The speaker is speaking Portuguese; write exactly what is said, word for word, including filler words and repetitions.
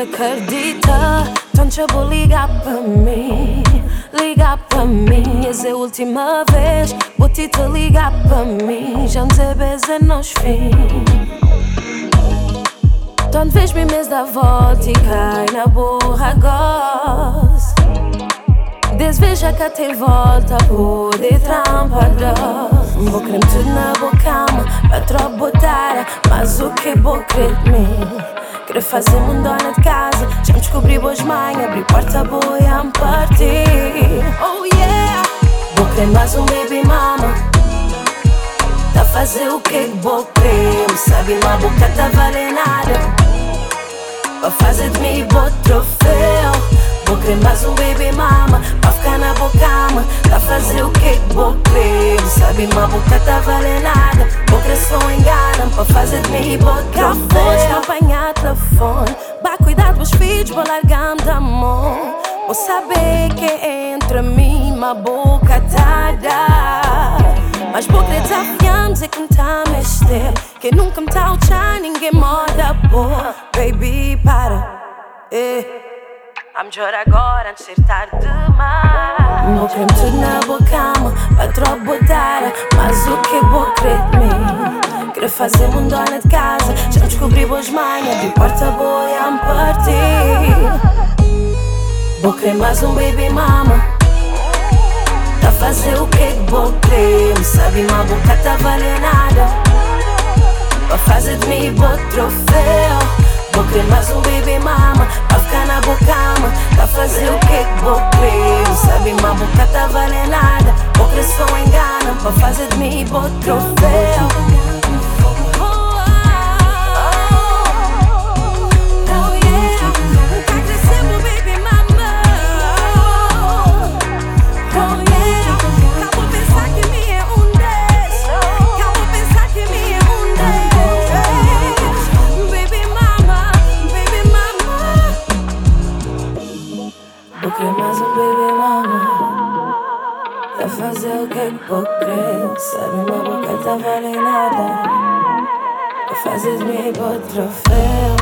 acredita, tanto vou ligar pra mim, ligar pra mim. Essa é a última vez, vou te ligar pra mim. Já não sei beijar nos fins. Tanto vez-me mês da volta e cai na borra gosto. Desveja que até volta por de trampa doce. Vou creme tudo na boca, pra troca botar. Mas o que vou crer de mim? Querer fazer mundona de casa. Já me descobri boas mães, abri porta boa e a me partir. Oh yeah! Vou crer mais um baby mama. Tá fazer o que vou crer? Sabe, uma boca tá valendo nada. Pra fazer de mim bom troféu. Vou crer mais um baby mama. Pra ficar na boca, tá fazer o que vou crer? Sabe, uma boca tá valendo nada. Vou crer só enganam. Pra fazer de mim bom troféu. Não apanhar telefone. Vai cuidar dos filhos, vou largar da mão. Vou saber que entre mim e uma boca tá dada. Mas vou crer desafiando, dizer que me tá a mexer. Que nunca me tá a uchar, ninguém moda boa. Baby, para, eh. A melhor agora antes de ser tarde demais. Vou crer tudo na boca, pra troca botar. Mas o que vou crer de mim? Querer fazer mundona de casa. Já me descobri boas manhas, de porta boa e a me partir. Vou crer mais um baby mama. Tá fazer o que vou crer? Me sabe, uma boca tá valendo nada. Pra fazer de mim bom troféu. Vou crer mais um baby mama. Pra ficar na boca, tá fazer o que vou crer? Me sabe, uma boca tá valendo nada. Vou crer só engana. Pra fazer de mim bom troféu. Vou crer mais um baby mama. Tá fazer o que vou crer? Sabe, uma boca tá valendo nada. Pra fazer de mim bom troféu.